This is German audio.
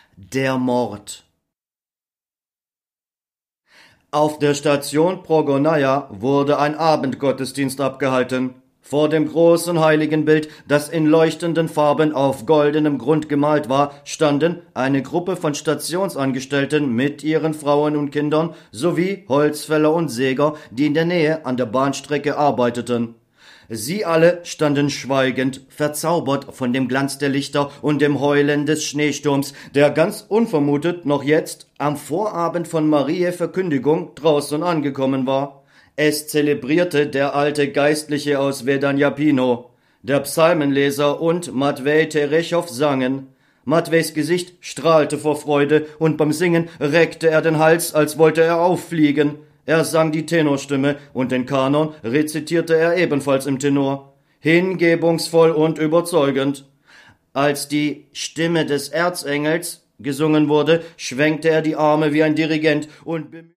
Der Mord. Auf der Station Progonaia wurde ein Abendgottesdienst abgehalten. Vor dem großen Heiligenbild, das in leuchtenden Farben auf goldenem Grund gemalt war, standen eine Gruppe von Stationsangestellten mit ihren Frauen und Kindern sowie Holzfäller und Säger, die in der Nähe an der Bahnstrecke arbeiteten. Sie alle standen schweigend, verzaubert von dem Glanz der Lichter und dem Heulen des Schneesturms, der ganz unvermutet noch jetzt, am Vorabend von Mariä Verkündigung, draußen angekommen war. Es zelebrierte der alte Geistliche aus Vedanyapino. Der Psalmenleser und Matvej Terechow sangen. Matveys Gesicht strahlte vor Freude, und beim Singen reckte er den Hals, als wollte er auffliegen. Er sang die Tenorstimme, und den Kanon rezitierte er ebenfalls im Tenor, hingebungsvoll und überzeugend. Als die Stimme des Erzengels gesungen wurde, schwenkte er die Arme wie ein Dirigent und